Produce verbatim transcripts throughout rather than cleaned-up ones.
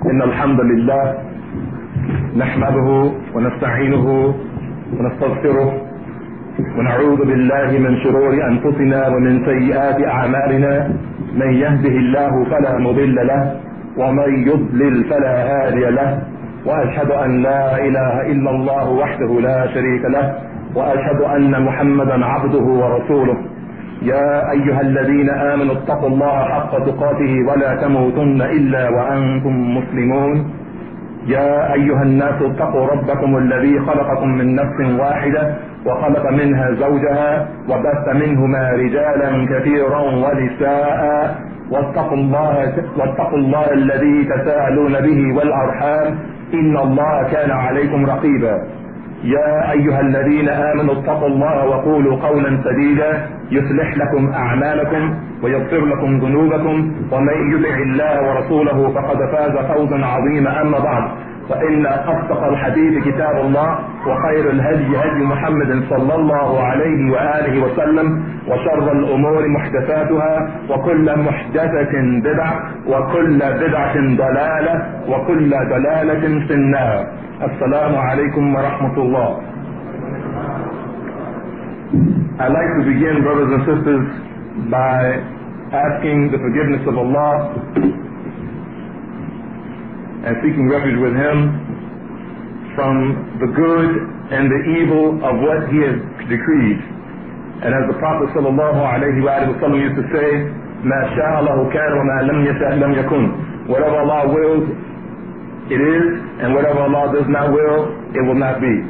إن الحمد لله نحمده ونستعينه ونستغفره ونعوذ بالله من شرور أنفسنا ومن سيئات أعمالنا. من يهده الله فلا مضل له ومن يضلل فلا هادي له، وأشهد أن لا إله إلا الله وحده لا شريك له، وأشهد أن محمدا عبده ورسوله. يا أيها الذين آمنوا اتقوا الله حق تقاته ولا تموتن إلا وأنتم مسلمون. يا أيها الناس اتقوا ربكم الذي خلقكم من نفس واحدة وخلق منها زوجها وبث منهما رجالا كثيرا ونساء، واتقوا الله, واتقوا الله الذي تساءلون به والأرحام إن الله كان عليكم رقيبا. يا أيها الذين آمنوا اتقوا الله وقولوا قولا سديدا يصلح لكم أعمالكم ويغفر لكم ذنوبكم، ومن يطع الله ورسوله فقد فاز فوزا عظيما. أما بعد، فإن أصدق الحديث كتاب الله، وخير الهدي هدي محمد صلى الله عليه وآله وسلم، وشر الأمور محدثاتها، وكل محدثة بدعة، وكل بدعة ضلالة، وكل ضلالة في النار. السلام عليكم ورحمة الله. I'd like to begin, brothers and sisters, by asking the forgiveness of Allah and seeking refuge with Him from the good and the evil of what He has decreed. And as the Prophet sallallahu alayhi wa sallam used to say, مَا شَاءَ اللَّهُ كَانَ وَمَا لَمْ يَشَأْ لَمْ يَكُنْ. Whatever Allah wills, it is, and whatever Allah does not will, it will not be.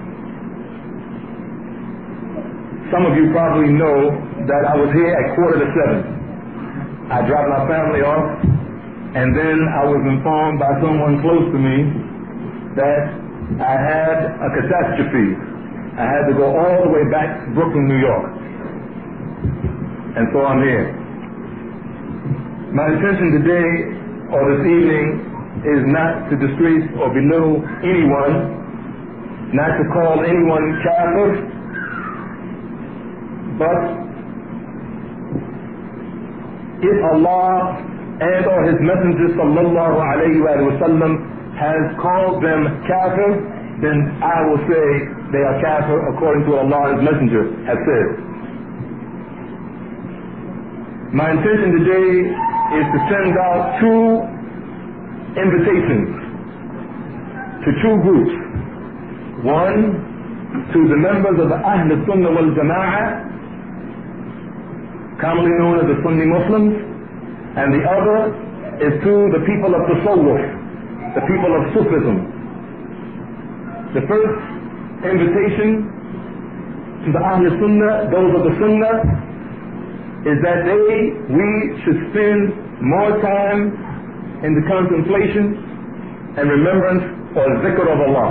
Some of you probably know that I was here at quarter to seven. I dropped my family off, and then I was informed by someone close to me that I had a catastrophe. I had to go all the way back to Brooklyn, New York. And so I'm here. My intention today or this evening is not to disgrace or belittle anyone, not to call anyone kafir, but if Allah and or His Messenger sallallahu alayhi wa sallam has called them kafir, then I will say they are kafir according to what Allah and His Messenger has said. My intention today is to send out two invitations to two groups. One, to the members of the Ahl Sunnah wal Jama'ah, commonly known as the Sunni Muslims, and the other is to the people of Tasawwuf, the people of Sufism. The first invitation to the Ahl Sunnah, those of the Sunnah, is that they, we should spend more time in the contemplation and remembrance or zikr of Allah.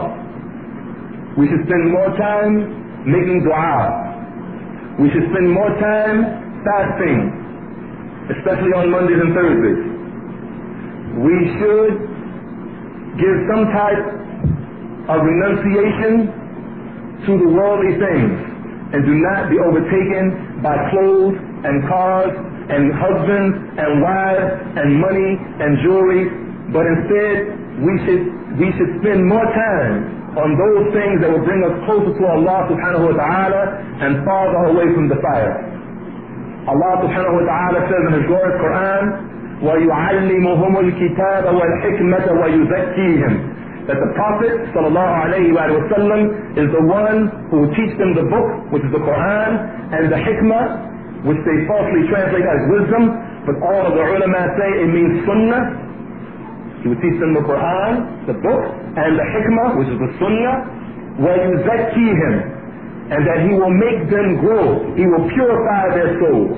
We should spend more time making dua. We should spend more time fasting, especially on Mondays and Thursdays. We should give some type of renunciation to the worldly things and do not be overtaken by clothes and cars and husbands and wives and money and jewelry, but instead we should we should spend more time on those things that will bring us closer to Allah subhanahu wa ta'ala and farther away from the fire. Allah subhanahu wa ta'ala says in His glorious Quran, وَيُعَلِّمُهُمُ الْكِتَابَ وَالْحِكْمَةَ وَيُزَكِّيهِمْ, that the Prophet sallallahu alayhi wa sallam is the one who will teach them the book, which is the Quran, and the hikmah, which they falsely translate as wisdom, but all of the ulama say it means sunnah. He will teach them the Quran, the book, and the hikmah, which is the sunnah, وَيُزَكِّيهِمْ, and that He will make them grow. He will purify their souls.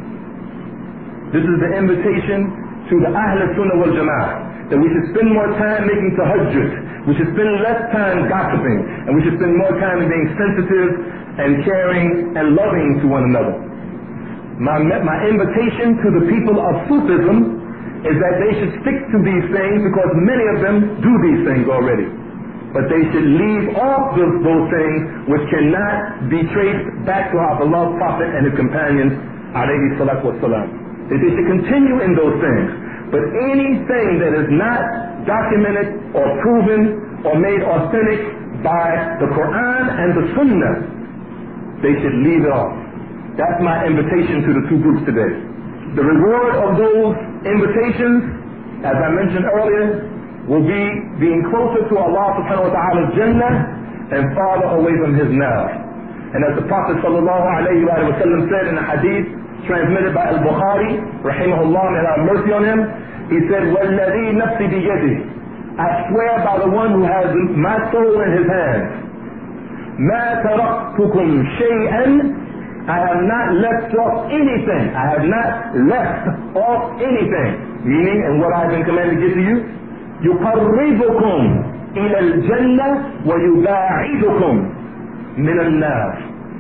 This is the invitation to the Ahl Sunnah wal Jama'ah, that we should spend more time making tahajjud, we should spend less time gossiping, and we should spend more time being sensitive and caring and loving to one another. My, my invitation to the people of Sufism is that they should stick to these things, because many of them do these things already. But they should leave off those, those things which cannot be traced back to our beloved Prophet and his companions, alayhi salatu wassalam. That they should continue in those things. But anything that is not documented or proven or made authentic by the Quran and the Sunnah, they should leave it off. That's my invitation to the two groups today. The reward of those invitations, as I mentioned earlier, will be being closer to Allah subhanahu wa ta'ala's Jannah and farther away from His nar. And as the Prophet sallallahu alayhi wa sallam said in a hadith transmitted by Al-Bukhari, rahimahullah, may Allah have mercy on him, he said, وَالَّذِي نَفْسِ بِيَدِهِ, I swear by the one who has my soul in his hands, مَا تَرَقْتُكُمْ شَيْئًا, I have not left off anything. I have not left off anything. Meaning, and what I've been commanded to give to you, يُقَرِّبُكُمْ إِلَى الْجَنَّةِ وَيُبَاعِدُكُمْ مِنَ النَّارِ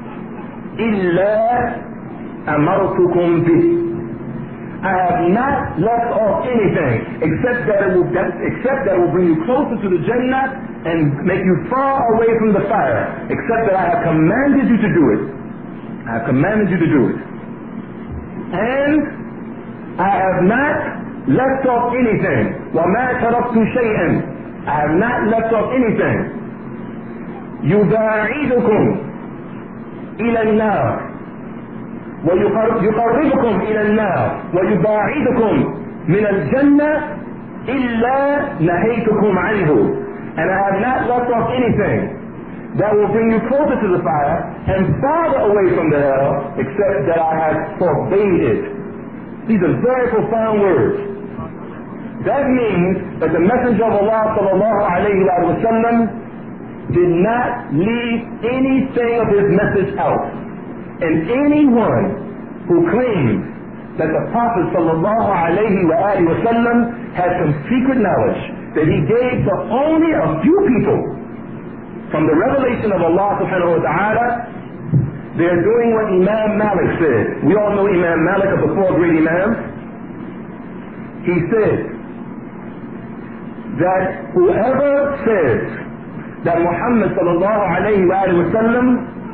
إِلَّا أَمَرْتُكُمْ بِهِ. I have not left off anything except that it will that, except that it will bring you closer to the Jannah and make you far away from the fire, except that I have commanded you to do it. I have commanded you to do it. And I have not left off anything. وَمَا تَرَكْتُ شَيْئًا, I have not left off anything. يُبَاعِدُكُمْ إِلَى النَّارِ وَيُقَرِّبُكُمْ إِلَى النَّارِ وَيُبَاعِدُكُمْ مِنَ الْجَنَّةِ إِلَّا نَهَيْتُكُمْ عَنْهُ. And I have not left off anything that will bring you closer to the fire and farther away from the hell, except that I have forbade it. These are very profound words. That means that the Messenger of Allah sallallahu alayhi wa sallam did not leave anything of his message out. And anyone who claims that the Prophet sallallahu alayhi wa sallam had some secret knowledge that he gave to only a few people from the revelation of Allah subhanahu wa ta'ala, they are doing what Imam Malik said. We all know Imam Malik of the four great Imams. He said that whoever says that Muhammad sallallahu alayhi wa sallam,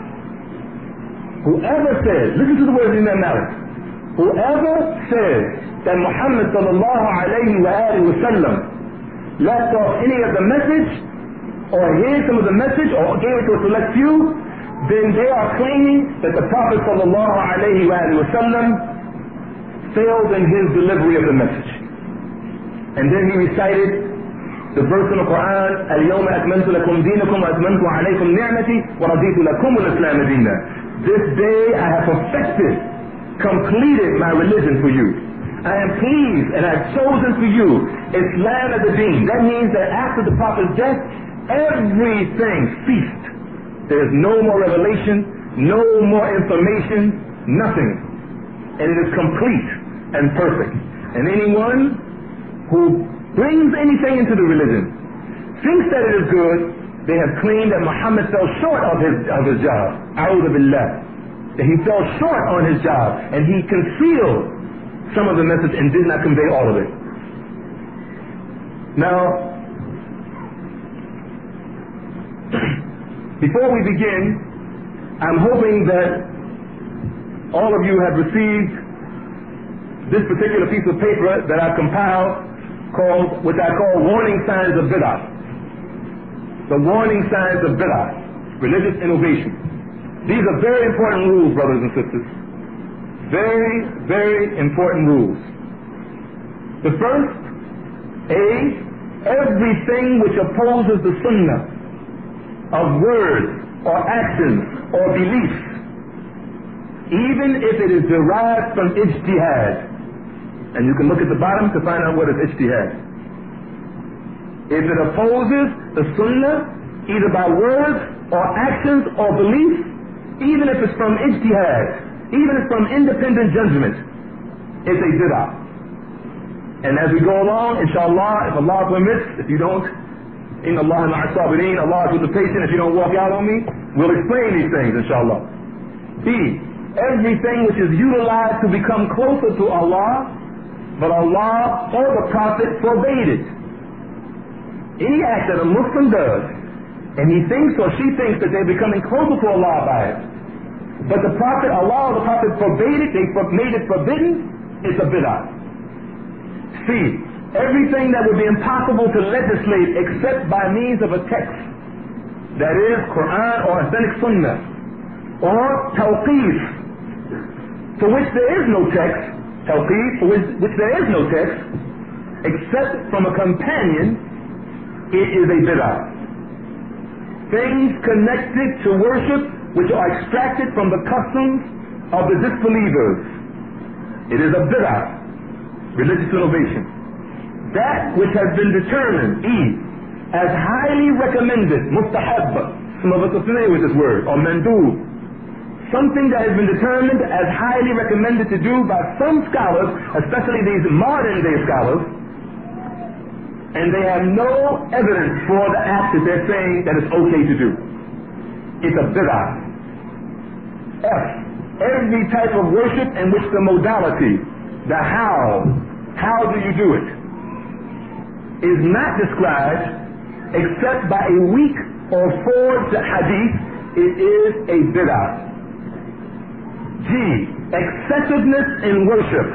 whoever says, listen to the words of Imam Malik, whoever says that Muhammad sallallahu alayhi wa sallam left off any of the message, or heard some of the message, or gave it to a select few, then they are claiming that the Prophet sallallahu alayhi wa sallam failed in his delivery of the message. And then he recited the verse in the Quran, الْيَوْمَ أَكْمَلْتُ لَكُمْ دِينَكُمْ وَأَتْمَمْتُ عَلَيْكُمْ نِعْمَتِي وَرَضِيتُ لَكُمُ الْإِسْلَامَ دِينًا. This day I have perfected, completed my religion for you. I am pleased and I have chosen for you Islam as a deen. That means that after the Prophet's death, everything ceased. There is no more revelation, no more information, nothing. And it is complete and perfect. And anyone who brings anything into the religion, thinks that it is good, they have claimed that Muhammad fell short of his, of his job. A'udhu billah. That he fell short on his job and he concealed some of the message and did not convey all of it. Now, before we begin, I'm hoping that all of you have received this particular piece of paper that I've compiled called, which I call Warning Signs of Bid'ah. The Warning Signs of Bid'ah, religious innovation. These are very important rules, brothers and sisters. Very, very important rules. The first, A, everything which opposes the Sunnah of words or actions or beliefs, even if it is derived from ijtihad. And you can look at the bottom to find out what is ijtihad. If it opposes the Sunnah, either by words or actions or beliefs, even if it's from ijtihad, even if it's from independent judgment, it's a bid'ah. And as we go along, inshallah, if Allah permits, if you don't, Inna Allah ma'a sabirin, Allah is with the patient, if you don't walk out on me, we'll explain these things, inshallah. B, everything which is utilized to become closer to Allah, but Allah or the Prophet forbade it. Any act that a Muslim does, and he thinks or she thinks that they're becoming closer to Allah by it, but the Prophet, Allah or the Prophet forbade it, they made it forbidden, it's a bid'ah. C, C, everything that would be impossible to legislate except by means of a text, that is Quran or authentic Sunnah, or tawqif, for which there is no text, tawqif, for which, which there is no text, except from a companion, it is a bid'ah. Things connected to worship which are extracted from the customs of the disbelievers, it is a bid'ah, religious innovation. That which has been determined, E, as highly recommended, mustahab, some of us are familiar with this word, or mandub, something that has been determined as highly recommended to do by some scholars, especially these modern day scholars, and they have no evidence for the act that they're saying that it's okay to do. It's a bid'ah. F, every type of worship in which the modality, the how, how do you do it, is not described except by a weak or forged hadith, it is a bid'ah. G, excessiveness in worship,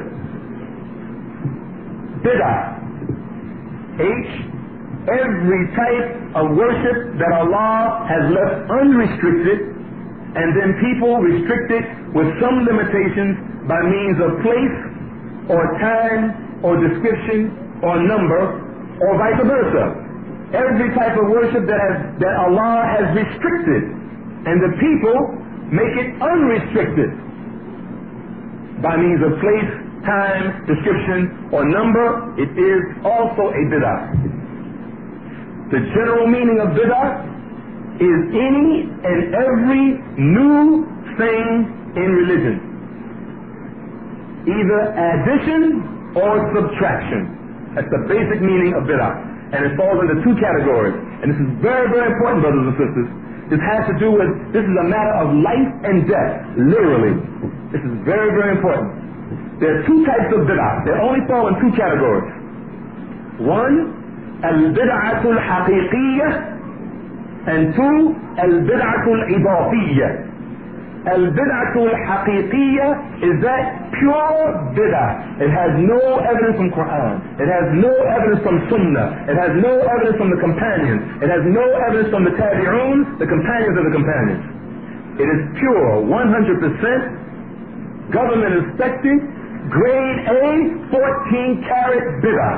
bid'ah. H, every type of worship that Allah has left unrestricted and then people restrict it with some limitations by means of place or time or description or number or vice versa. Every type of worship that, has, that Allah has restricted and the people make it unrestricted by means of place, time, description, or number, it is also a bid'ah. The general meaning of bid'ah is any and every new thing in religion, either addition or subtraction. That's the basic meaning of bid'ah. And it falls into two categories. And this is very, very important, brothers and sisters. This has to do with, this is a matter of life and death, literally. This is very, very important. There are two types of bid'ah. They only fall in two categories. One, al-bid'atul haqiqiyyah, and two, al-bid'atul idafiyya. Al-bid'atul haqiqiyyah is that pure bid'ah. It has no evidence from Quran. It has no evidence from Sunnah. It has no evidence from the companions. It has no evidence from the tabi'un, the companions of the companions. It is pure, one hundred percent, government inspected, grade A, fourteen karat bid'ah.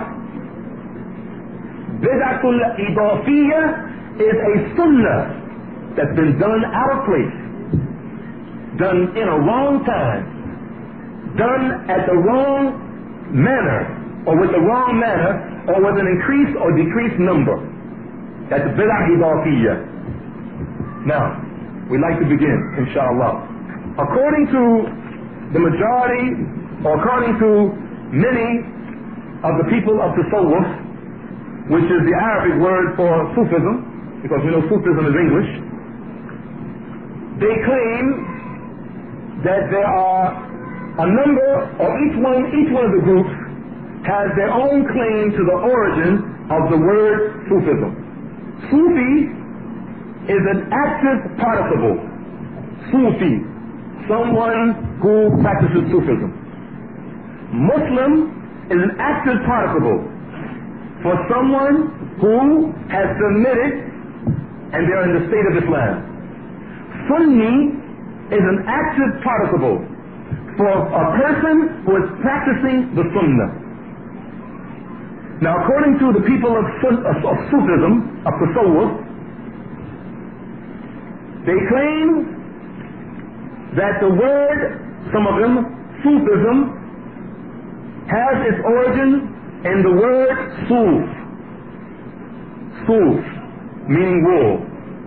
Bid'atul idafiyya is a sunnah that's been done out of place, done in a wrong time, done at the wrong manner, or with the wrong manner, or with an increased or decreased number. That's bid'ah idafiyya. Now, we'd like to begin, inshallah. According to the majority, or according to many of the people of Tasawwuf, which is the Arabic word for Sufism, because we know Sufism is English, they claim that there are a number, or each one, each one of the groups has their own claim to the origin of the word Sufism. Sufi is an active participle. Sufi, someone who practices Sufism. Muslim is an active participle for someone who has submitted and they're in the state of Islam. Sunni is an active participle for a person who is practicing the Sunnah. Now, according to the people of, of, of Sufism, of Tasawwuf, they claim that the word, some of them, Sufism, has its origin in the word Suf. Suf, meaning wool.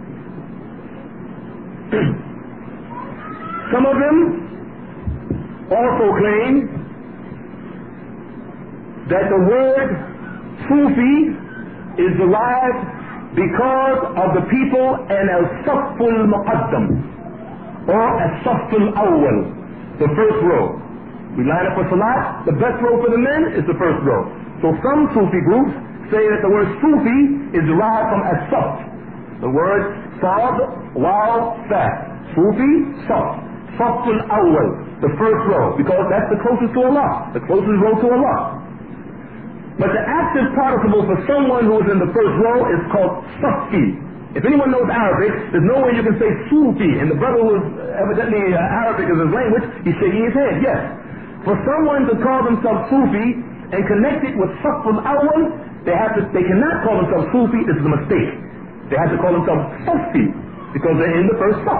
Some of them also claim that the word Sufi is derived because of the people in al-Safful Muqaddam, or al-Safful Awwal, the first row. We line up for Salat, the best row for the men is the first row. So some Sufi groups say that the word Sufi is derived from as-Saff, the word Sad, Waw, Fa. Sufi, Saff. Safful Awwal, the first row, because that's the closest to Allah, the closest row to Allah. But the active participle for someone who is in the first row is called Safi. If anyone knows Arabic, there's no way you can say Sufi. And the brother who is evidently uh, Arabic is his language, he's shaking his head, yes. For someone to call themselves Sufi and connect it with Saful Awwal, they have to, they cannot call themselves Sufi. This is a mistake. They have to call themselves Safi because they're in the first Saf.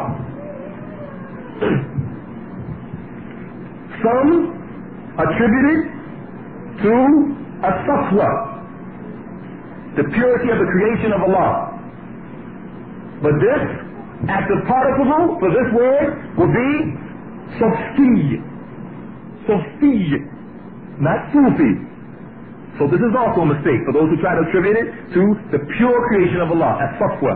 Some attribute it to a Safwa, the purity of the creation of Allah. But this active participle for this word will be Safi. Safi, not Sufi. So this is also a mistake for those who try to attribute it to the pure creation of Allah, as Safwa.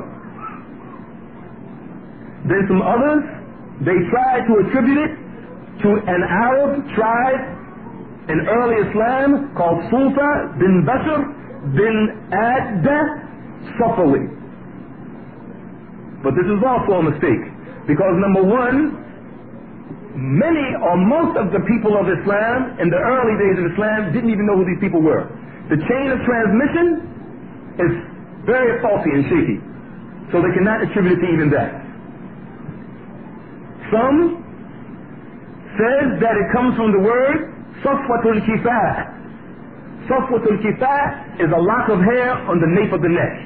Then some others, they try to attribute it to an Arab tribe in early Islam called Sufa bin Bashr bin Adda Safawi. But this is also a mistake, because number one, many or most of the people of Islam in the early days of Islam didn't even know who these people were. The chain of transmission is very faulty and shaky, so they cannot attribute it to even that. Some says that it comes from the word Safwatul Kifah. Safwatul Kifah is a lock of hair on the nape of the neck.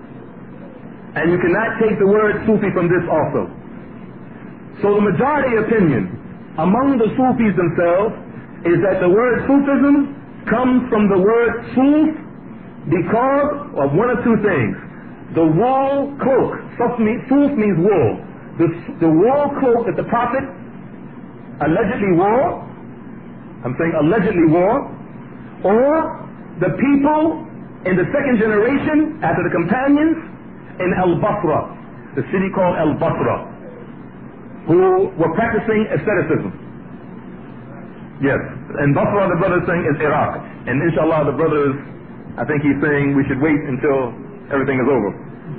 And you cannot take the word Sufi from this also. So the majority opinion among the Sufis themselves is that the word Sufism comes from the word Suf because of one of two things. The wool cloak. Suf means, Suf means wool. The, the wool cloak that the Prophet allegedly wore, I'm saying allegedly wore, or the people in the second generation after the companions in Al-Basra, the city called Al-Basra, who were practicing asceticism. Yes, and Basra, the brother is saying, is Iraq. And inshallah, the brother is, I think he's saying we should wait until everything is over.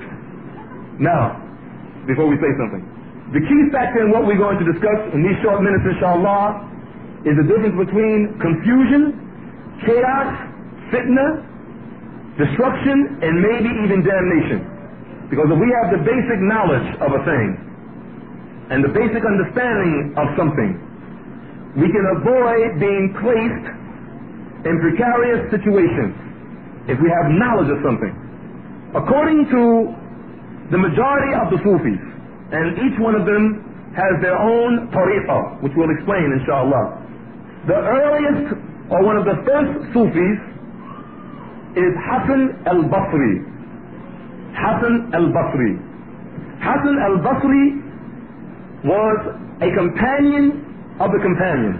Now, before we say something, the key factor in what we're going to discuss in these short minutes, inshallah, is the difference between confusion, chaos, fitna, destruction, and maybe even damnation. Because if we have the basic knowledge of a thing and the basic understanding of something, we can avoid being placed in precarious situations if we have knowledge of something. According to the majority of the Sufis, and each one of them has their own tariqah, which we'll explain inshallah. The earliest, or one of the first Sufis, is Hassan al-Basri. Hassan al-Basri. Hassan al-Basri was a companion of the companions.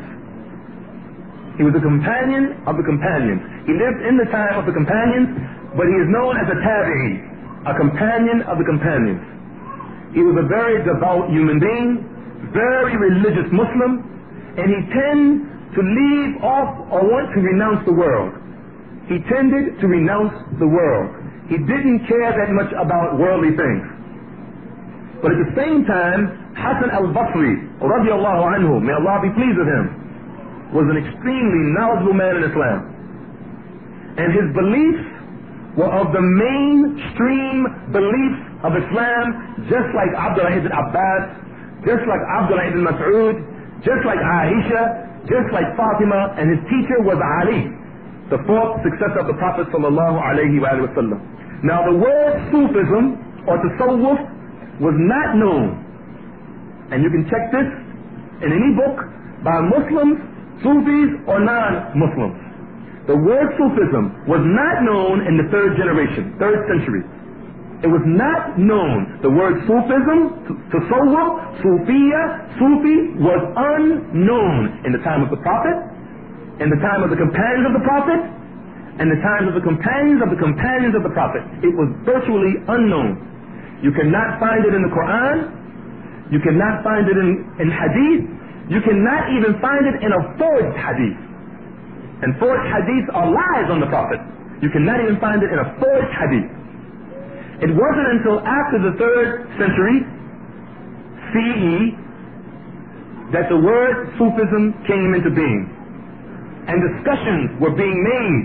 He was a companion of the companions. He lived in the time of the companions, but he is known as a tabi'i, a companion of the companions. He was a very devout human being, very religious Muslim, and he tended to leave off or want to renounce the world. He tended to renounce the world. He didn't care that much about worldly things. But at the same time, Hassan al-Basri, radiallahu anhu, may Allah be pleased with him, was an extremely knowledgeable man in Islam. And his beliefs were of the mainstream beliefs of Islam, just like Abdullah ibn Abbas, just like Abdullah ibn Mas'ud, just like Aisha, just like Fatima, and his teacher was Ali, the fourth successor of the Prophet sallallahu alayhi wa sallam. Now the word Sufism or Tasawwuf was not known, and you can check this in any book by Muslims, Sufis or non-Muslims. The word Sufism was not known in the third generation, third century. It was not known. The word Sufism, Tasawwuf, Sufiya, Sufi was unknown in the time of the Prophet, in the time of the companions of the Prophet, and the times of the companions of the companions of the Prophet. It was virtually unknown. You cannot find it in the Quran. You cannot find it in, in Hadith. You cannot even find it in a forged Hadith. And forged Hadiths are lies on the Prophet. You cannot even find it in a forged Hadith. It wasn't until after the third century C E that the word Sufism came into being. And discussions were being made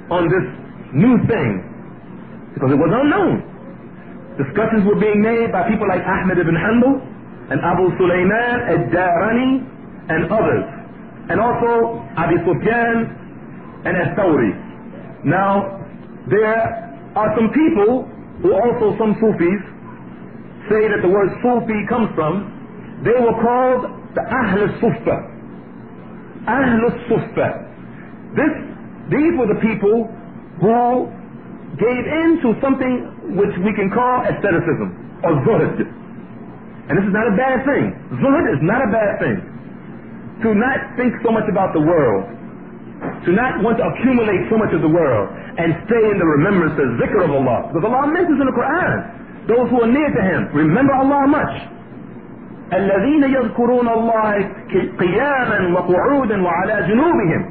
on this new thing because it was unknown. Discussions were being made by people like Ahmed ibn Hanbal and Abu Sulaiman al-Darani and others, and also Abi Sufyan and al-Thawri. Now, there are some people who also, some Sufis, say that the word Sufi comes from, they were called the Ahl al-Suffa. Ahl al-Suffa. This, these were the people who gave in to something which we can call asceticism or zuhd. And this is not a bad thing. Zuhd is not a bad thing. To not think so much about the world, to not want to accumulate so much of the world and stay in the remembrance, the zikr of Allah. Because Allah mentions in the Quran, those who are near to Him, remember Allah much. الذين يذكرون الله قياما وقعودا وعلى جنوبهم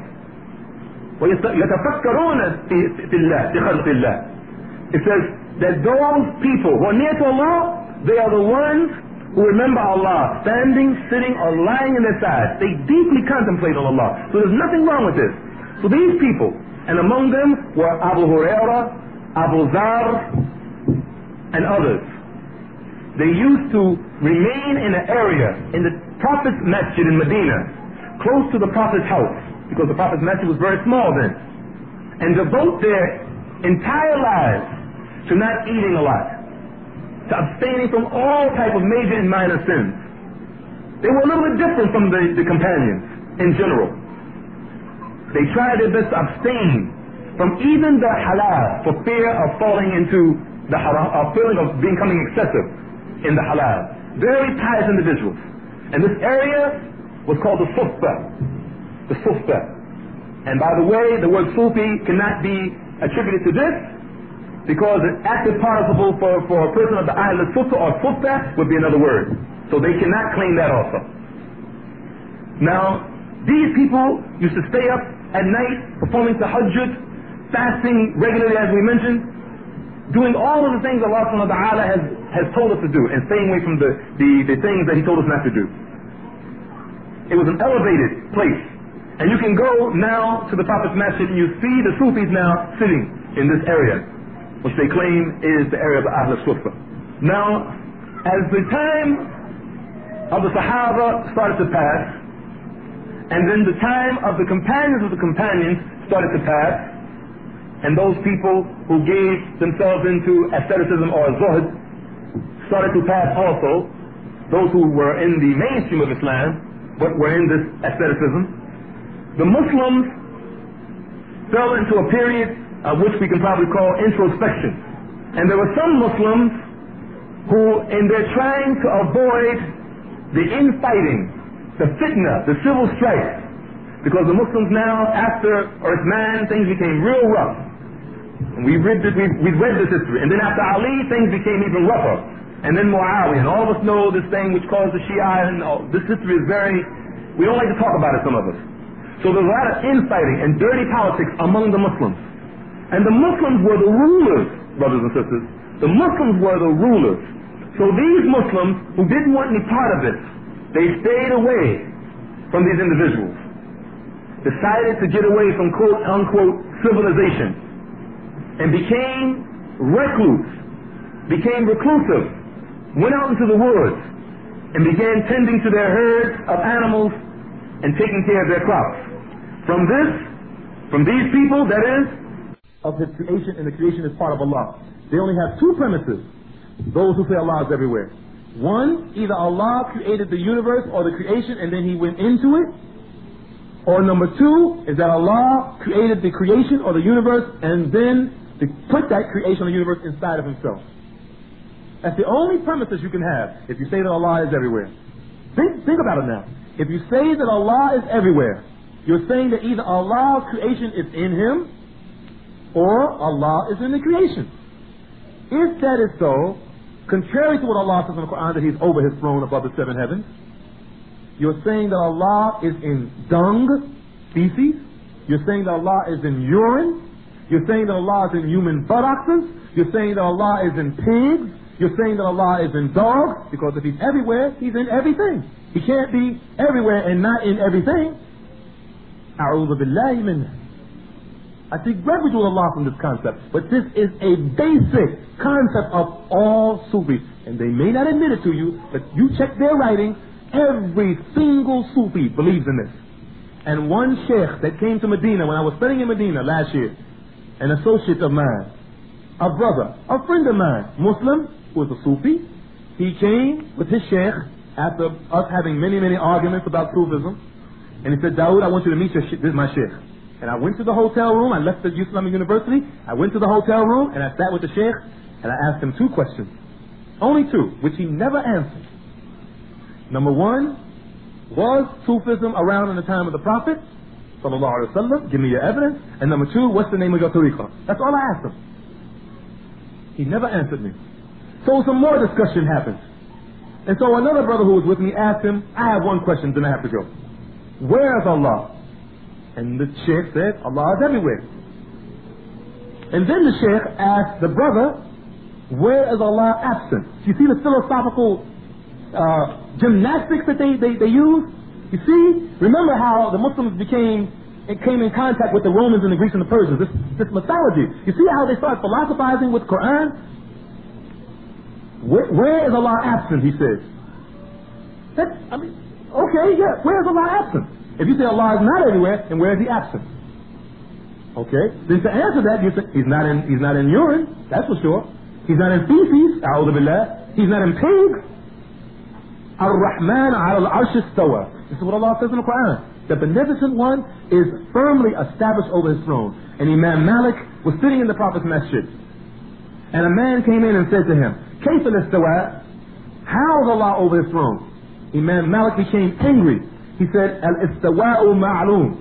ويتفكرون في الله في خلق الله. It says that those people who are near to Allah, they are the ones who remember Allah, standing, sitting, or lying in their sides. They deeply contemplate on Allah. So there's nothing wrong with this. So these people, and among them were Abu Hurairah, Abu Dhar, and others. They used to remain in an area in the Prophet's Masjid in Medina, close to the Prophet's house, because the Prophet's Masjid was very small then, and devote their entire lives to not eating a lot, to abstaining from all type of major and minor sins. They were a little bit different from the, the companions in general. They tried their best to abstain from even the halal for fear of falling into the haram, or feeling of becoming excessive in the halal. Very pious individuals. And this area was called the Suffa. The Suffa. And by the way, the word Sufi cannot be attributed to this, because an active participle for, for a person of the Ahl al-Suffa or Suffa would be another word. So they cannot claim that also. Now, these people used to stay up at night performing tahajjud, fasting regularly as we mentioned, doing all of the things Allah subhanahu wa ta'ala has, has told us to do, and staying away from the, the, the things that He told us not to do. It was an elevated place. And you can go now to the Prophet's Masjid and you see the Sufis now sitting in this area, which they claim is the area of the Ahl al-Suffa. Now, as the time of the Sahaba started to pass, and then the time of the companions of the companions started to pass, and those people who gave themselves into asceticism or zuhd started to pass also, those who were in the mainstream of Islam, but were in this asceticism, the Muslims fell into a period of which we can probably call introspection. And there were some Muslims who, in their trying to avoid the infighting, the fitna, the civil strife, because the Muslims now, after Uthman, things became real rough. And we read this, we, we read this history. And then after Ali, things became even rougher. And then Muawiyah. And all of us know this thing which caused the Shia, and all, this history is very, we don't like to talk about it, some of us. So there's a lot of infighting and dirty politics among the Muslims. And the Muslims were the rulers, brothers and sisters. The Muslims were the rulers. So these Muslims, who didn't want any part of it, they stayed away from these individuals. Decided to get away from quote unquote civilization, and became recluse, became reclusive, went out into the woods, and began tending to their herds of animals and taking care of their crops. From this, from these people, that is, of His creation, and the creation is part of Allah. They only have two premises, those who say Allah is everywhere. One, either Allah created the universe or the creation and then He went into it, or number two is that Allah created the creation or the universe and then to put that creation of the universe inside of Himself. That's the only premises you can have if you say that Allah is everywhere. Think, think about it now. If you say that Allah is everywhere, you're saying that either Allah's creation is in Him or Allah is in the creation. If that is so, contrary to what Allah says in the Quran that He's over His throne above the seven heavens, you're saying that Allah is in dung, feces. You're saying that Allah is in urine. You're saying that Allah is in human buttocks. You're saying that Allah is in pigs. You're saying that Allah is in dogs, because if He's everywhere, He's in everything. He can't be everywhere and not in everything. A'udhu billahi minna. I seek refuge with Allah from this concept. But this is a basic concept of all Sufis. And they may not admit it to you, but you check their writings, every single Sufi believes in this. And one sheikh that came to Medina when I was studying in Medina last year, an associate of mine, a brother, a friend of mine, Muslim, who was a Sufi, he came with his sheikh after us having many, many arguments about Sufism. And he said, Dawood, I want you to meet your sheikh. This is my sheikh. And I went to the hotel room. I left the Islamic University. I went to the hotel room and I sat with the sheikh and I asked him two questions. Only two, which he never answered. Number one, was Sufism around in the time of the Prophet? Sallallahu Alaihi Wasallam. Give me your evidence. And number two, what's the name of your tariqah? That's all I asked him. He never answered me. So some more discussion happened. And so another brother who was with me asked him, I have one question, then I have to go. Where is Allah? And the sheikh said, Allah is everywhere. And then the sheikh asked the brother, where is Allah absent? You see the philosophical uh, gymnastics that they, they, they use? You see, remember how the Muslims became, it came in contact with the Romans and the Greeks and the Persians, this, this mythology. You see how they started philosophizing with Quran? Where, where is Allah absent, he says. That, I mean, okay, yeah, where is Allah absent? If you say Allah is not everywhere, then where is he absent? Okay, then to answer that, you say, he's not in, he's not in urine, that's for sure. He's not in feces, a'udhu billah. He's not in pigs. Ar-Rahman ala al-arsh istawa. This is what Allah says in the Quran. The Beneficent One is firmly established over his throne. And Imam Malik was sitting in the Prophet's masjid. And a man came in and said to him, Kayf al-istawa? How is Allah over his throne? Imam Malik became angry. He said, Al-istawa'u ma'loom.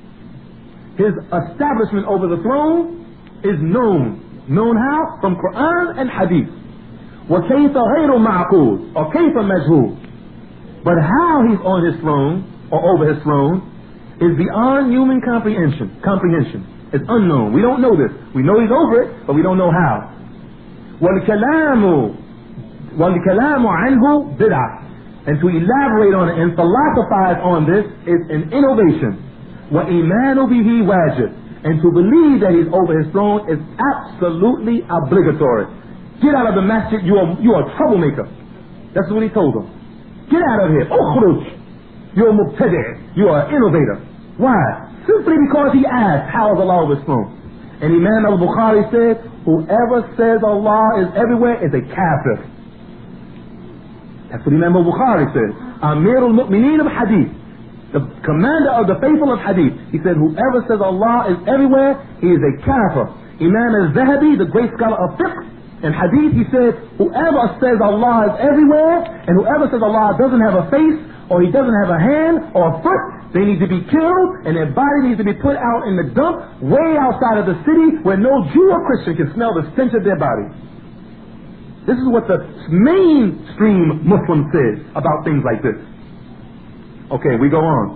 His establishment over the throne is known. Known how? From Quran and Hadith. وَكَيْفَ غَيْرُ مَعْقُولٍ or كَيْفَ مَجْهُولٍ. But how he's on his throne, or over his throne, is beyond human comprehension. Comprehension. It's unknown. We don't know this. We know he's over it, but we don't know how. وَالْكَلَامُ وَالْكَلَامُ عَنْهُ بِدْعَةٌ. And to elaborate on it and philosophize on this is an innovation. وَإِيمَانُ بِهِ وَاجِبٌ. And to believe that he's over his throne is absolutely obligatory. Get out of the masjid, you are, you are a troublemaker. That's what he told them. Get out of here. Ukhruj. You're a mubtadi'. You are an innovator. Why? Simply because he asked, how is Allah over his throne? And Imam al-Bukhari said, whoever says Allah is everywhere is a kafir. That's what Imam al-Bukhari said. Amir al-Mu'mineen of Hadith. The commander of the faithful of Hadith. He said, whoever says Allah is everywhere, he is a kafir. Imam al-Zahabi, the great scholar of fiqh, in Hadith, he said, whoever says Allah is everywhere, and whoever says Allah doesn't have a face, or he doesn't have a hand, or a foot, they need to be killed, and their body needs to be put out in the dump, way outside of the city, where no Jew or Christian can smell the stench of their body. This is what the mainstream Muslim says about things like this. Okay, we go on.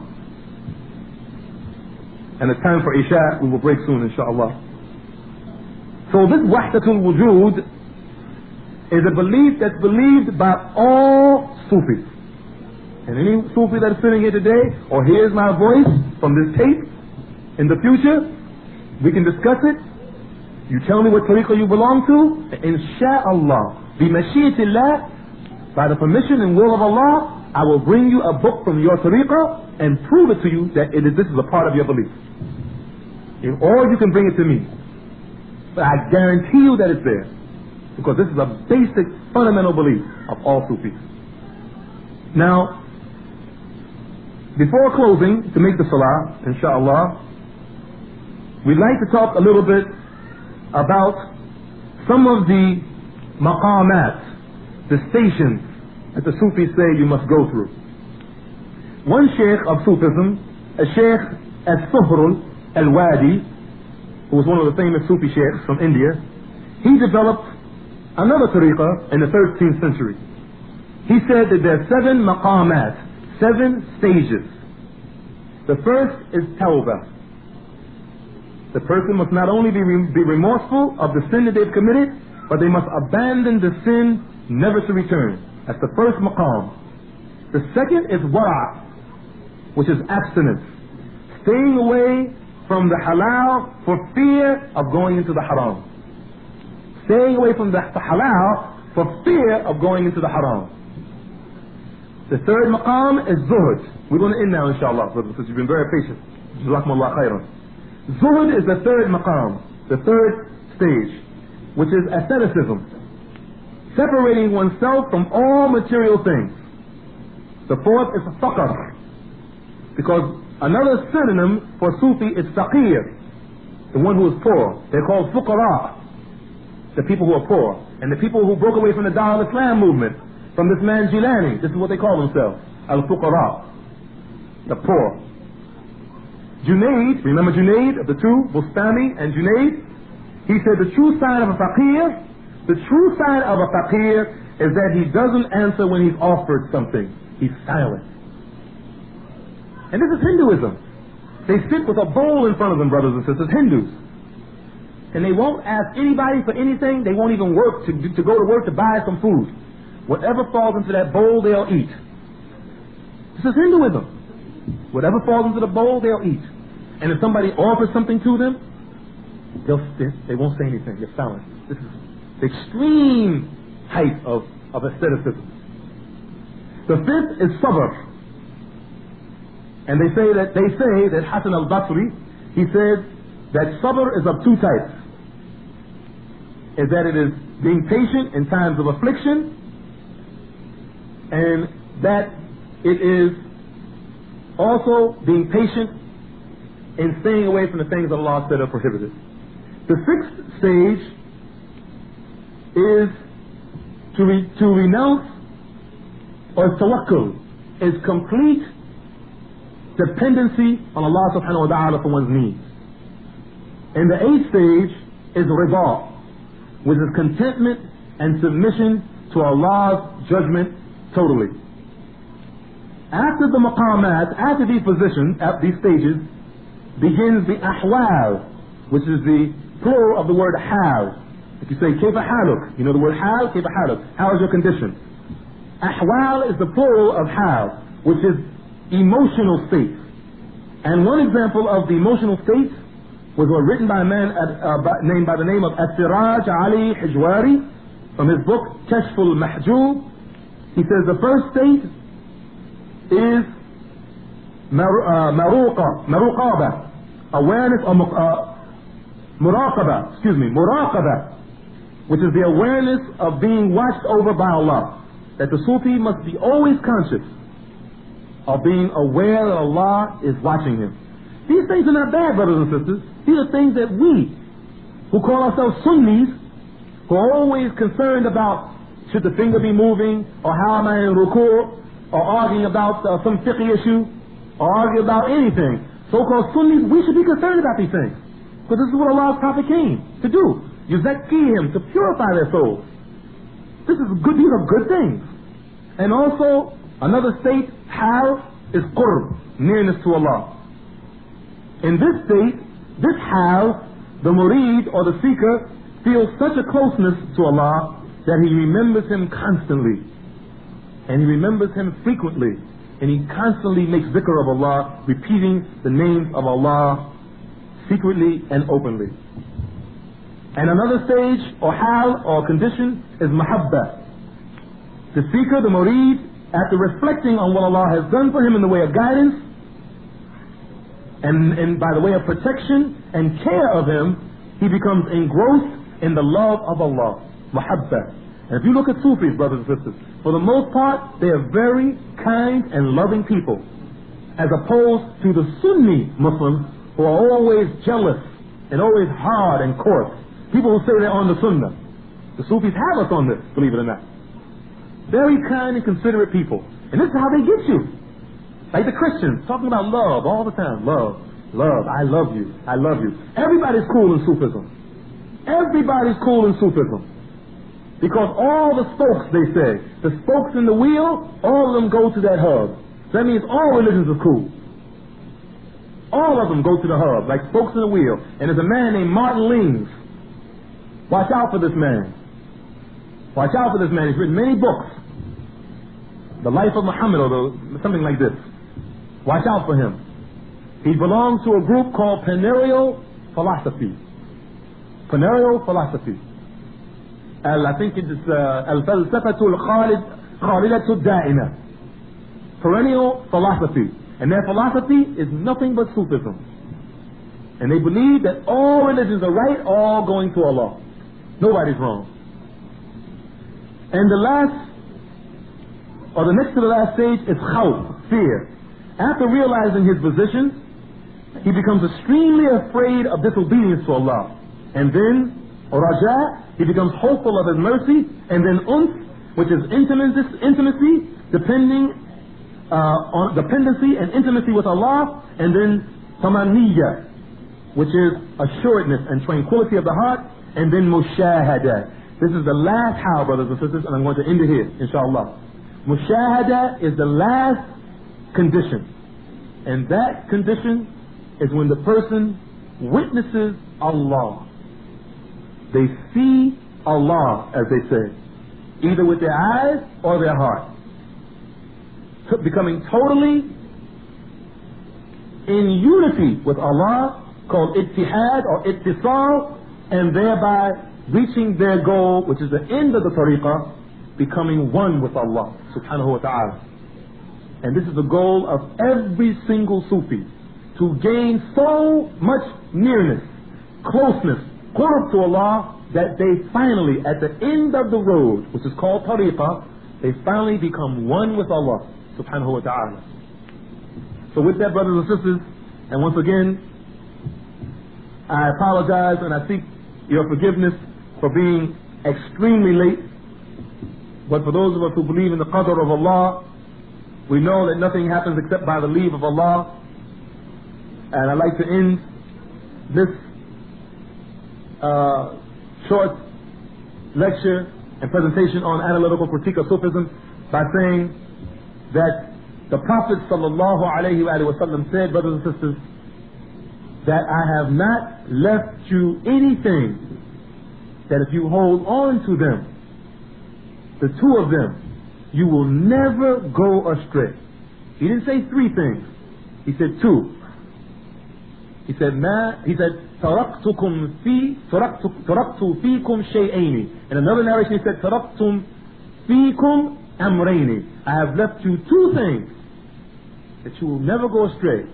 And it's time for Isha. We will break soon, inshallah. So this Wahdatul Wujud is a belief that's believed by all Sufis. And any Sufi that's sitting here today, or hears my voice from this tape, in the future, we can discuss it. You tell me what tariqah you belong to, and insha'Allah, bi mashi'atillah, by the permission and will of Allah, I will bring you a book from your tariqah and prove it to you that it is, this is a part of your belief. Or you can bring it to me. But I guarantee you that it's there. Because this is a basic, fundamental belief of all Sufis. Now, before closing, to make the salah, inshallah, we'd like to talk a little bit about some of the maqamat, the stations that the Sufis say you must go through. One sheikh of Sufism, a sheikh as-Suhrul al-Wadi, who was one of the famous Sufi sheikhs from India, he developed another tariqah in the thirteenth century. He said that there are seven maqamat, seven stages. The first is tawbah. The person must not only be, re- be remorseful of the sin that they've committed, but they must abandon the sin never to return. That's the first maqam. The second is wara', which is abstinence. Staying away from the halal for fear of going into the haram. Staying away from the halal for fear of going into the haram. The third maqam is zuhud. We're going to end now, inshallah, brothers, because you've been very patient. Jazakumullah khairan. Zuhud is the third maqam, the third stage, which is asceticism. Separating oneself from all material things. The fourth is faqr. Because another synonym for Sufi is faqir, the one who is poor. They're called fuqara, the people who are poor. And the people who broke away from the Dawah al-Islam movement, from this man Jilani, this is what they call themselves, al-fuqara, the poor. Junaid, remember Junaid of the two, Bustami and Junaid? He said the true sign of a faqir, the true sign of a faqir is that he doesn't answer when he's offered something. He's silent. And this is Hinduism. They sit with a bowl in front of them, brothers and sisters, Hindus. And they won't ask anybody for anything. They won't even work to, to go to work to buy some food. Whatever falls into that bowl, they'll eat. This is Hinduism. Whatever falls into the bowl, they'll eat. And if somebody offers something to them, they'll they, they won't say anything. They're silent. This is the extreme height of, of asceticism. The fifth is sabr. And they say that they say that Hassan al-Basri, he said that sabr is of two types. Is that it is being patient in times of affliction, and that it is also being patient in staying away from the things that Allah said are prohibited. The sixth stage is to, re, to renounce or tawakkul, is complete dependency on Allah subhanahu wa ta'ala for one's needs. And the eighth stage is rida, which is contentment and submission to Allah's judgment totally. After the maqamat, after these positions, at these stages, begins the ahwal, which is the plural of the word hal. If you say kayfa haluk, you know the word hal, kayfa haluk, how is your condition? Ahwal is the plural of hal, which is emotional states. And one example of the emotional states was one written by a man at, uh, by, named by the name of As-Siraj Ali Hijwari from his book Kashful Mahjub. He says the first state is maruqa, maruqaba, awareness or uh, muraqaba, excuse me, muraqaba, which is the awareness of being watched over by Allah. That the Sufi must be always conscious of being aware that Allah is watching him. These things are not bad, brothers and sisters. These are things that we, who call ourselves Sunnis, who are always concerned about should the finger be moving, or how am I in ruku', or arguing about uh, some fiqh issue, or arguing about anything. So-called Sunnis, we should be concerned about these things. Because this is what Allah's Prophet came to do. Yuzakkihim, to purify their souls. This is good, these are good things. And also, another state, hal, is qurb, nearness to Allah. In this state, this hal, the murid or the seeker feels such a closeness to Allah that he remembers Him constantly. And he remembers Him frequently. And he constantly makes dhikr of Allah, repeating the names of Allah secretly and openly. And another stage, or hal, or condition, is mahabba. The seeker, the murid, after reflecting on what Allah has done for him in the way of guidance, and, and by the way of protection and care of him, he becomes engrossed in the love of Allah, mahabba. And if you look at Sufis, brothers and sisters, for the most part, they are very kind and loving people, as opposed to the Sunni Muslims, who are always jealous and always hard and coarse. People who say they're on the Sunnah. The Sufis have us on this, believe it or not. Very kind and considerate people. And this is how they get you. Like the Christians, talking about love all the time. Love, love, I love you, I love you. Everybody's cool in Sufism. Everybody's cool in Sufism. Because all the spokes, they say, the spokes in the wheel, all of them go to that hub. So that means all religions are cool. All of them go to the hub, like spokes in the wheel. And there's a man named Martin Lings. Watch out for this man. Watch out for this man. He's written many books. The Life of Muhammad, or the, something like this. Watch out for him. He belongs to a group called Perennial Philosophy. Perennial Philosophy. Al, I think it's uh, Al-Falsafatu Al-Khalidatu Da'ina. Perennial Philosophy. And their philosophy is nothing but Sufism. And they believe that all religions are right, all going to Allah. Nobody's wrong. And the last, or the next to the last stage is khawf, fear. After realizing his position, he becomes extremely afraid of disobedience to Allah. And then, raja, he becomes hopeful of his mercy. And then unf, which is intimacy, intimacy depending uh, on dependency and intimacy with Allah. And then tamaniya, which is assuredness and tranquility of the heart. And then mushahada. This is the last how, brothers and sisters, and I'm going to end it here, inshallah. Mushahada is the last condition. And that condition is when the person witnesses Allah. They see Allah, as they say, either with their eyes or their heart. T- becoming totally in unity with Allah, called ittihad or ittisal, and thereby reaching their goal, which is the end of the tariqah, becoming one with Allah subhanahu wa ta'ala. And this is the goal of every single Sufi, to gain so much nearness, closeness, qurb to Allah, that they finally, at the end of the road, which is called tariqah, they finally become one with Allah subhanahu wa ta'ala. So with that, brothers and sisters, and once again, I apologize and I seek your forgiveness for being extremely late. But for those of us who believe in the qadr of Allah, we know that nothing happens except by the leave of Allah. And I'd like to end this uh, short lecture and presentation on analytical critique of Sufism by saying that the Prophet sallallahu alaihi wasallam said, brothers and sisters, that I have not left you anything that if you hold on to them, the two of them, you will never go astray. He didn't say three things. He said two. He said, Ma, he said, تَرَقْتُكُمْ فِي تَرَقْتُ تَرَقْتُ فِيكُمْ شَيْئَيْنِ. In another narration he said, تَرَقْتُمْ فِيكُمْ أَمْرَيْنِ. I have left you two things that you will never go astray.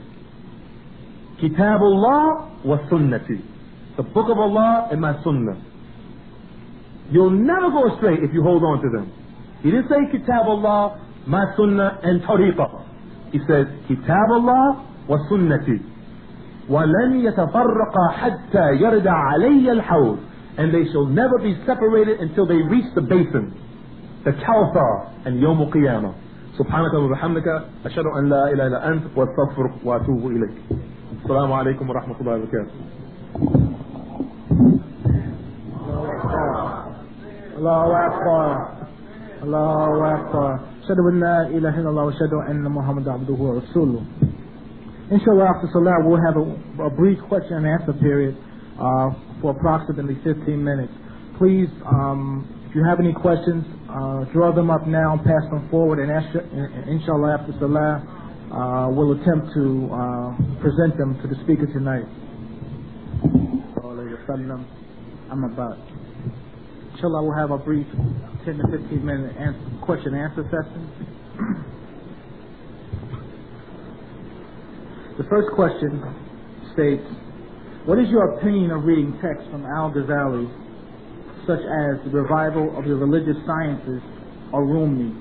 Kitabullah wa sunnati. The book of Allah and my sunnah. You'll never go astray if you hold on to them. He didn't say Kitabullah, my sunnah, and tariqah. He said Kitabullah wa sunnati. وَلَنْ يَتَفَرَّقَا حَتَّى يَرْدَ عَلَيَّ الْحَوْض. And they shall never be separated until they reach the basin, the Kawthar, and Yawm al-Qiyamah. سبحانك وبحمدك أشهد أن لا إله إلا أنت وأستغفرك وأتوب إليك. السلام عليكم ورحمة الله وبركاته. Allahu Akbar. Allahu Akbar. Ashhadu an la ilaha illallah wa ashhadu anna Muhammadan abduhu wa rasuluh. Inshallah, after Salah, we'll have a, a brief question and answer period uh, for approximately fifteen minutes. Please, um, if you have any questions, uh, draw them up now and pass them forward. And, ask, and inshallah, after Salah, uh, we'll attempt to uh, present them to the speaker tonight. I'm about. Inshallah, we'll have a brief ten to fifteen minute answer, question and answer session. The first question states, what is your opinion of reading texts from Al-Ghazali, such as the revival of the religious sciences or Rumi?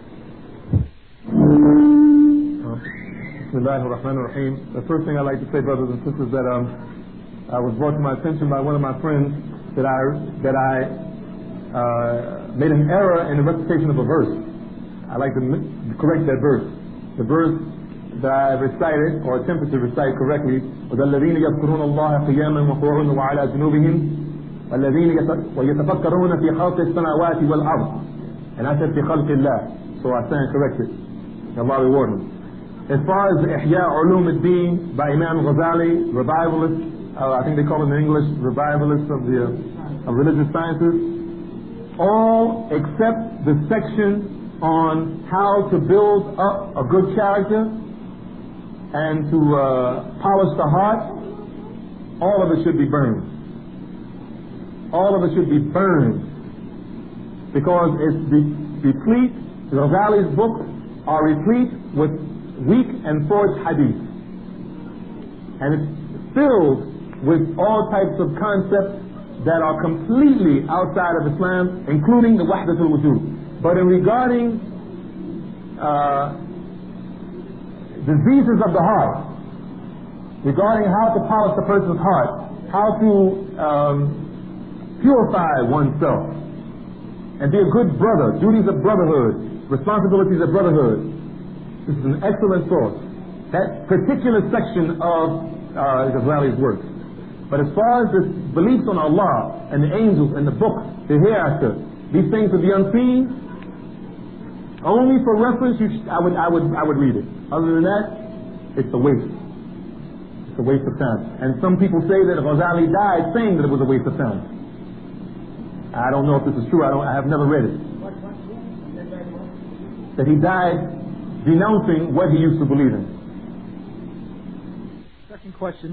Bismillah ar-Rahman ar-Rahim. The first thing I'd like to say, brothers and sisters, that um, I was brought to my attention by one of my friends that I that I uh, made an error in the recitation of a verse. I'd like to correct that verse. The verse that I recited or attempted to recite correctly was الذين يذكرون الله قياما وقعودا وعلى جنوبهم والذين ويتفكرون في خلق السماوات والأرض. And I said في خلق الله, so I stand corrected. Allah reward him. As far as Ihya Ulum al-Din by Imam Ghazali, revivalist, uh, I think they call him in English revivalist of the uh, of religious sciences, all except the section on how to build up a good character and to uh, polish the heart, all of it should be burned. All of it should be burned because it's replete. The Ghazali's books are replete with weak and forged hadith, and it's filled with all types of concepts that are completely outside of Islam, including the Wahdatul Wujud. But in regarding uh, diseases of the heart, regarding how to polish a person's heart, how to um, purify oneself, and be a good brother, duties of brotherhood, responsibilities of brotherhood, this is an excellent source. That particular section of uh, Ghazali's works. But as far as the beliefs on Allah and the angels and the book, the hereafter, these things to be unseen, only for reference, you sh- I would, I would, I would read it. Other than that, it's a waste. It's a waste of time. And some people say that Ghazali died saying that it was a waste of time. I don't know if this is true. I don't. I have never read it. That he died denouncing what he used to believe in. Second question.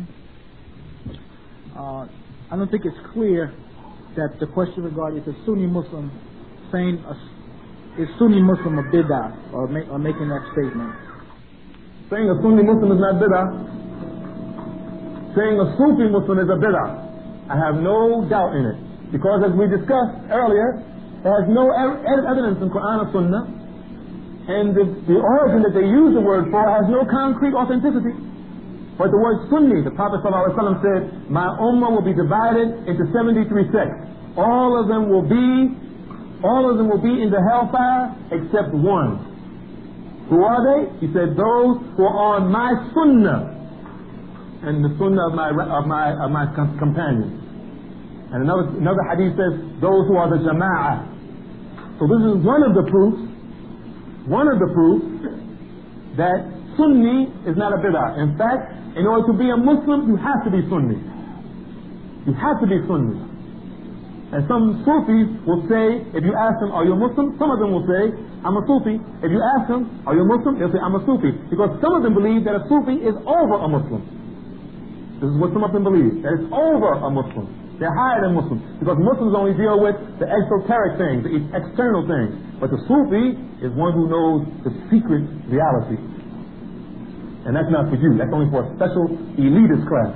Uh, I don't think it's clear that the question regarding is a Sunni Muslim saying a, is Sunni Muslim a bid'ah or, make, or making that statement. Saying a Sunni Muslim is not bid'ah. Saying a Sufi Muslim is a bid'ah. I have no doubt in it. Because as we discussed earlier, it has no ev- evidence in Quran or Sunnah, and the, the origin that they use the word for has no concrete authenticity. But the word Sunni, the Prophet ﷺ said, my ummah will be divided into seventy-three sects. All of them will be, all of them will be in the hellfire except one. Who are they? He said, those who are on my Sunnah and the Sunnah of my of my of my companions. And another another hadith says, those who are the Jama'ah. So this is one of the proofs, one of the proofs that Sunni is not a bid'ah. In fact, in order to be a Muslim, you have to be Sunni. You have to be Sunni. And some Sufis will say, if you ask them, are you a Muslim? Some of them will say, I'm a Sufi. If you ask them, are you a Muslim? They'll say, I'm a Sufi. Because some of them believe that a Sufi is over a Muslim. This is what some of them believe, that it's over a Muslim. They're higher than Muslims. Because Muslims only deal with the exoteric things, the external things. But the Sufi is one who knows the secret reality. And that's not for you. That's only for a special elitist class.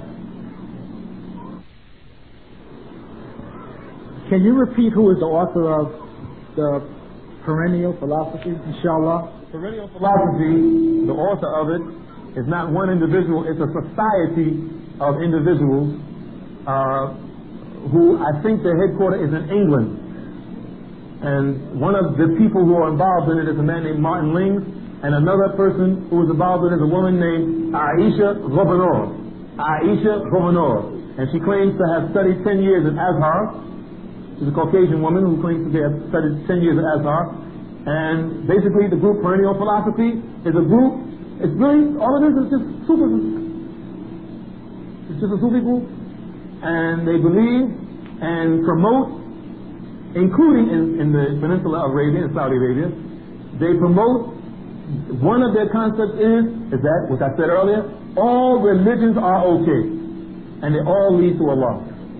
Can you repeat who is the author of the Perennial Philosophy, inshallah? Perennial Philosophy, the author of it, is not one individual. It's a society of individuals uh, who I think their headquarters is in England. And one of the people who are involved in it is a man named Martin Lings. And another person who was involved in it is a woman named Aisha Ghobanor. Aisha Ghobanor. And she claims to have studied ten years at Azhar. She's a Caucasian woman who claims to have studied ten years at Azhar. And basically the group Perennial Philosophy is a group, it's really, all it is is just Sufism. It's just a Sufi group. And they believe and promote, including in, in the Peninsula of Arabia, in Saudi Arabia, they promote. One of their concepts is, is that, what I said earlier, all religions are okay. And they all lead to Allah.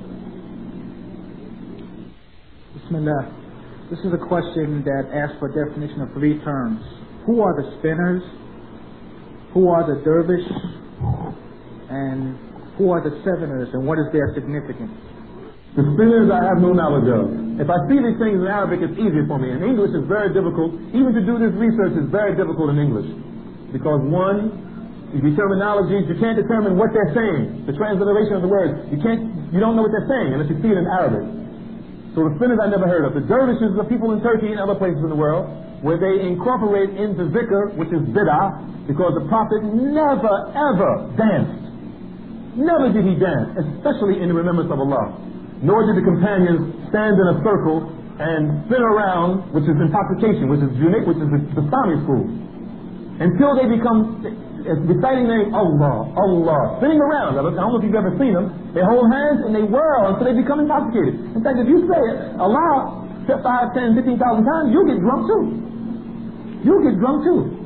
Bismillah. This is a question that asks for a definition of three terms. Who are the spinners? Who are the dervish? And who are the seveners? And what is their significance? The spinners I have no knowledge of. If I see these things in Arabic, it's easier for me. In English, it's very difficult. Even to do this research is very difficult in English. Because one, the terminologies, you can't determine what they're saying. The transliteration of the words, you can't, you don't know what they're saying unless you see it in Arabic. So the spinners I never heard of. The dervishes are people in Turkey and other places in the world where they incorporate into zikr, which is bid'ah, because the Prophet never ever danced. Never did he dance, especially in the remembrance of Allah. Nor did the companions stand in a circle and spin around, which is intoxication, which is unique, which is the Bastami school, until they become reciting the name Allah, Allah, spinning around. I don't know if you've ever seen them. They hold hands and they whirl until they become intoxicated. In fact, if you say Allah five, ten, fifteen thousand times, you'll get drunk too. You'll get drunk too.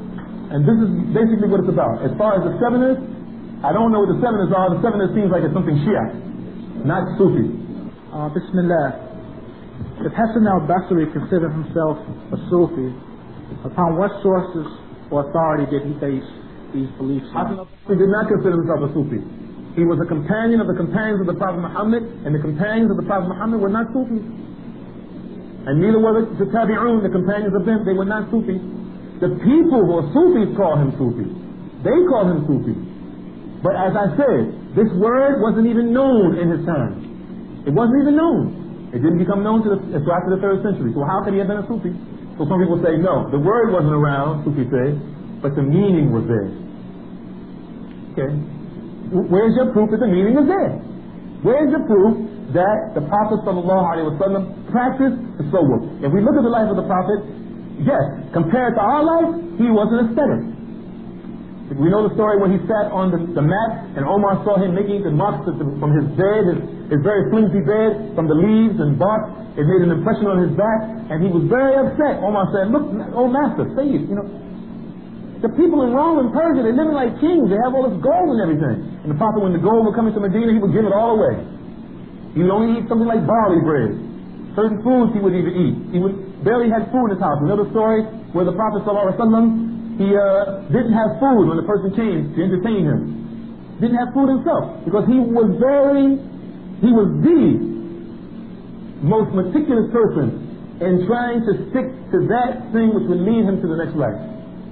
And this is basically what it's about. As far as the Sevenists, I don't know what the Sevenists are. The Sevenists seems like it's something Shia, not Sufi. Uh, Bismillah. If Hassan al-Basri considered himself a Sufi, upon what sources or authority did he base these beliefs on? He did not consider himself a Sufi. He was a companion of the companions of the Prophet Muhammad, and the companions of the Prophet Muhammad were not Sufis. And neither were the, the Tabi'un, the companions of them, they were not Sufis. The people who are Sufis call him Sufi. They call him Sufi. But as I said, this word wasn't even known in his time. It wasn't even known. It didn't become known to the, until after the third century. So how could he have been a Sufi? So some people say, no, the word wasn't around, Sufi say, but the meaning was there. Okay? Where's your proof that the meaning is there? Where's the proof that the Prophet sallallahu alaihi wasallam practiced tasawwuf? If we look at the life of the Prophet, yes, compared to our life, he was an ascetic. We know the story when he sat on the, the mat and Omar saw him making the marks from his bed, his, his very flimsy bed, from the leaves and bark. It made an impression on his back, and he was very upset. Omar said, look, oh master, Sayyid, you know, the people in Rome and Persia, they're living like kings. They have all this gold and everything. And the Prophet, when the gold would come into Medina, he would give it all away. He would only eat something like barley bread. Certain foods he would even eat. He would barely had food in his house. Another story where the Prophet sallallahu alaihi wasallam, he uh, didn't have food when the person came to entertain him. Didn't have food himself because he was very, he was the most meticulous person in trying to stick to that thing which would lead him to the next life.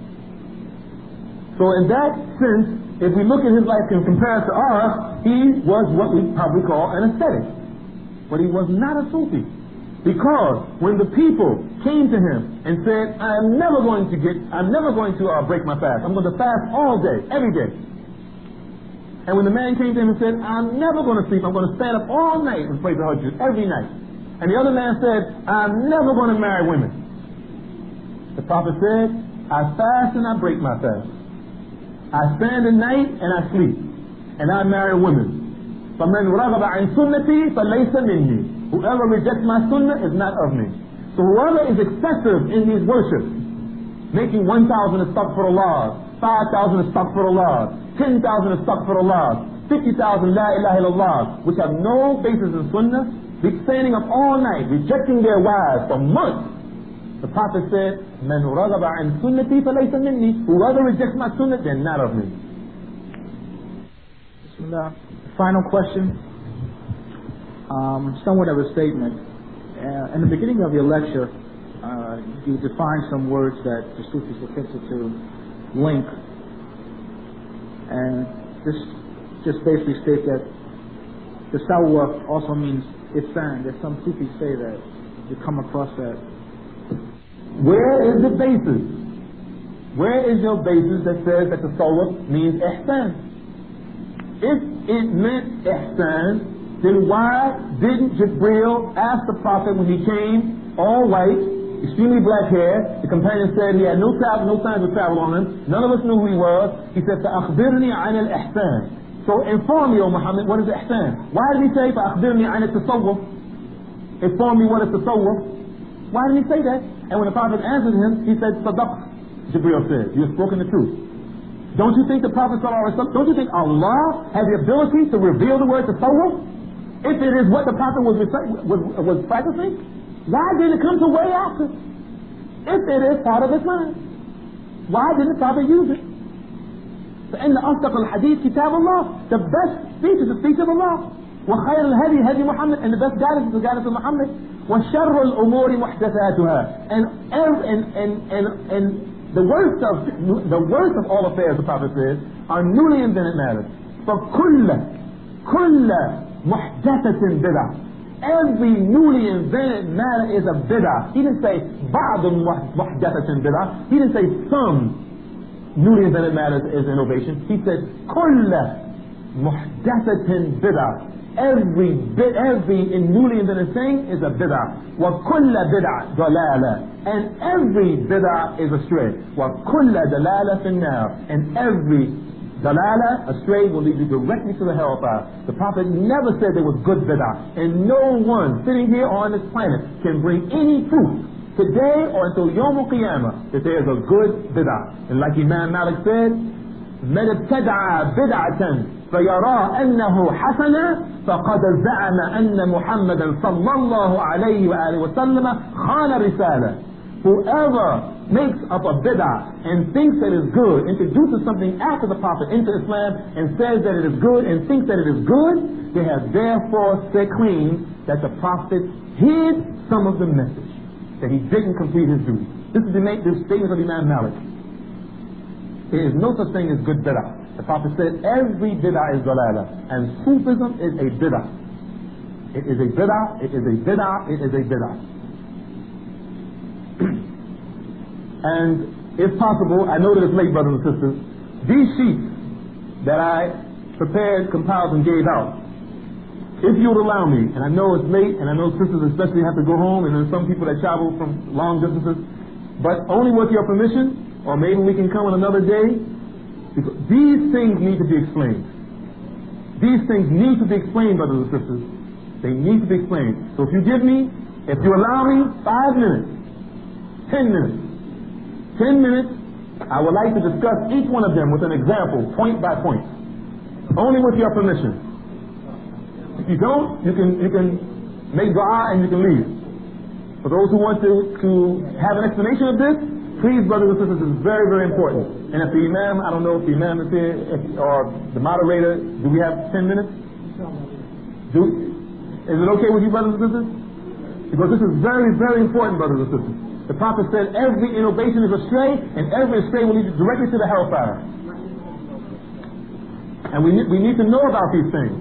So in that sense, if we look at his life and compare it to ours, he was what we probably call an ascetic. But he was not a Sufi. Because when the people came to him and said, I'm never going to get, I'm never going to uh, break my fast. I'm going to fast all day, every day. And when the man came to him and said, I'm never going to sleep, I'm going to stand up all night and pray the Hajj every night. And the other man said, I'm never going to marry women. The Prophet said, I fast and I break my fast. I stand at night and I sleep, and I marry women. فَمَنْ رَغَبَ عَنْ سُنَّتِي فَلَيْسَ مِنِّي. Whoever rejects my sunnah is not of me. So whoever is excessive in these worships, making one thousand astaghfirullah, five thousand astaghfirullah, ten thousand astaghfirullah, fifty thousand la ilaha illallah, which have no basis in sunnah, be standing up all night, rejecting their wives for months. The Prophet said, "Man ragaba an sunnati falaysa minni." Whoever rejects my sunnah, they're not of me. Bismillah. Final question. Um, somewhat of a statement. Uh, in the beginning of your lecture, uh, you defined some words that the Sufis were tempted to link, and this just basically states that the tasawwuf also means ihsan. That some Sufis say that. You come across that. Where is the basis? Where is your basis that says that the tasawwuf means ihsan? If it meant ihsan, then why didn't Jibreel ask the Prophet when he came, all white, extremely black hair? The companion said he had no travel, no signs of travel on him. None of us knew who he was. He said, فَأَخْبِرْنِي عَنِ الْإِحْسَانِ. So inform me, O Muhammad, what is ihsan? Why did he say, فَأَخْبِرْنِي عَنِ التَّصَوُّف? Inform me what is tasawwuf? Why did he say that? And when the Prophet answered him, he said, Sadaq. Jibreel said, you have spoken the truth. Don't you think the Prophet ﷺ, don't you think Allah has the ability to reveal the word tasawwuf? If it is what the Prophet was, was, was practicing, why did it come to way after? If it is part of Islam, why didn't the Prophet use it? فإن أصدق الحديث كتاب الله. The best speech is the speech of Allah. وخير الهدي هدي Muhammad, and the best guidance is the guidance of Muhammad. وشر الأمور محدثاتها, and and and and and the worst of the worst of all affairs, the Prophet says, are newly invented matters. فكل كل محدثة بدعة. Every newly invented matter is a bid'ah. He didn't say بعض محدثة بدعة. He didn't say some newly invented matters is innovation. He said كل محدثة بدعة. Every bit, every newly invented thing is a bid'ah. وَكُلَّ بِدْعَةٍ ضَلَالَةٍ. And every bid'ah is astray. وَكُلَّ دَلَالَةٍ فِي النَّارِ. And every dalala, astray, will lead you directly to the hellfire. The Prophet never said there was good bid'ah. And no one sitting here on this planet can bring any proof today or until Yawm al-Qiyamah, that there is a good bid'ah. And like Imam Malik said, من ابتدع بدعة فيرى أنه حسنة فقد زعم أن محمدا صلى الله عليه وآله وسلم خان رسالة. Whoever makes up a bid'ah and thinks that it is good, introduces something after the Prophet into Islam and says that it is good and thinks that it is good, they have therefore said claims that the Prophet hid some of the message, that he didn't complete his duty. This is the, the statement of Imam Malik. There is no such thing as good bid'ah. The Prophet said every bid'ah is dalala, and Sufism is a bid'ah. It is a bid'ah, it is a bid'ah, it is a bid'ah. And if possible, I know that it's late, brothers and sisters, these sheets that I prepared, compiled, and gave out, if you would allow me, and I know it's late, and I know sisters especially have to go home, and there's some people that travel from long distances, but only with your permission, or maybe we can come on another day, because these things need to be explained. These things need to be explained, brothers and sisters. They need to be explained. So if you give me, if you allow me, five minutes, ten minutes, ten minutes, I would like to discuss each one of them with an example, point by point. Only with your permission. If you don't, you can you can make dua and you can leave. For those who want to, to have an explanation of this, please, brothers and sisters, this is very, very important. And if the Imam, I don't know if the Imam is here, if, or the moderator, do we have ten minutes? Do, is it okay with you, brothers and sisters? Because this is very, very important, brothers and sisters. The Prophet said every innovation is astray, and every astray will lead you directly to the hellfire. And we need, we need to know about these things.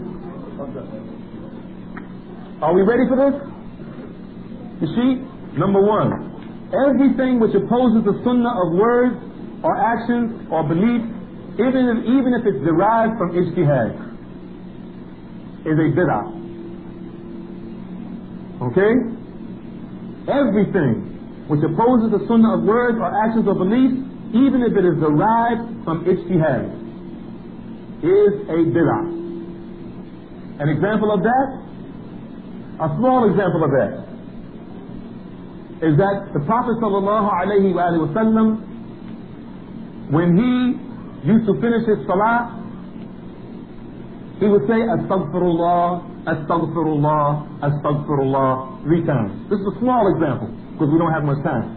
Are we ready for this? You see, number one, everything which opposes the sunnah of words or actions or beliefs, even if, even if it's derived from ijtihad, is a bid'ah. Okay? Everything which opposes the sunnah of words or actions or beliefs, even if it is derived from ijtihad, is a bid'ah. An example of that, a small example of that, is that the Prophet sallallahu alayhi wa sallam, when he used to finish his salah, he would say astaghfirullah, astaghfirullah, astaghfirullah three times. This is a small example, because we don't have much time.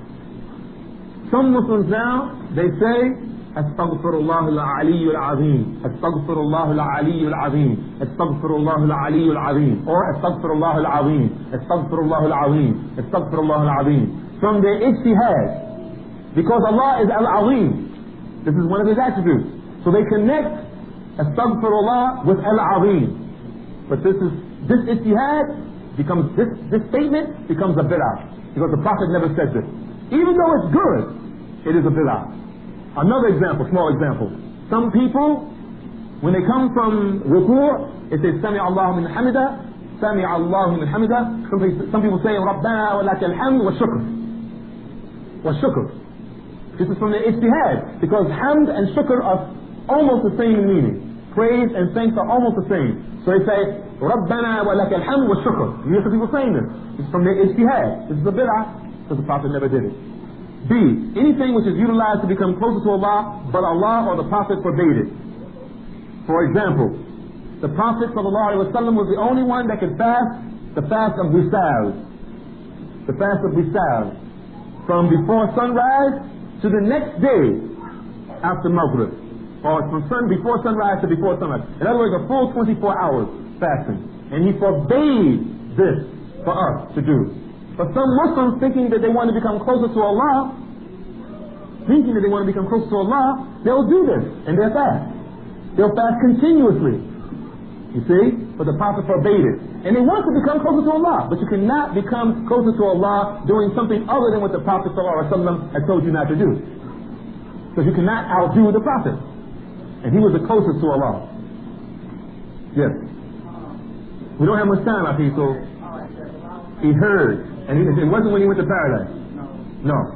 Some Muslims now, they say astaghfirullah al-aliyyul azim, astaghfirullah al-aliyyul azim, astaghfirullah al-aliyyul azim, or astaghfirullah al-azim, astaghfirullah al-azim, astaghfirullah al-azim, from their ijtihad, because Allah is al-azim. This is one of his attributes. So they connect astaghfirullah with al-azim. But this is this ijtihad becomes this this statement becomes a bid'ah. Because the Prophet never said this. Even though it's good, it is a bid'ah. Another example, small example. Some people, when they come from ruku', it says, Sami Allahu min hamida, Sami Allahu min hamida. Some people, some people say, Rabbana wa lakal hamd wa shukr. Wa shukr. This is from the ijtihad. Because hamd and shukr are almost the same in meaning. Praise and thanks are almost the same. So they say, Rabbana wa lakal hamd wa shukr. You hear some people saying this. It's from their ijtihad. This is a bid'ah, because the Prophet never did it. B, anything which is utilized to become closer to Allah, but Allah or the Prophet forbade it. For example, the Prophet ﷺ was the only one that could fast the fast of Wisal. The fast of Wisal. From before sunrise to the next day after Maghrib. Or from sun before sunrise to before sunrise. In other words, a full twenty-four hours fasting. And he forbade this for us to do. But some Muslims, thinking that they want to become closer to Allah, thinking that they want to become closer to Allah, they'll do this, and they'll fast. They'll fast continuously. You see? But the Prophet forbade it. And they want to become closer to Allah, but you cannot become closer to Allah doing something other than what the Prophet ﷺ had told you not to do. Because you cannot outdo the Prophet. And he was the closest to Allah. Yes. We don't have much time, I think, so he heard. And it wasn't when he went to paradise. No.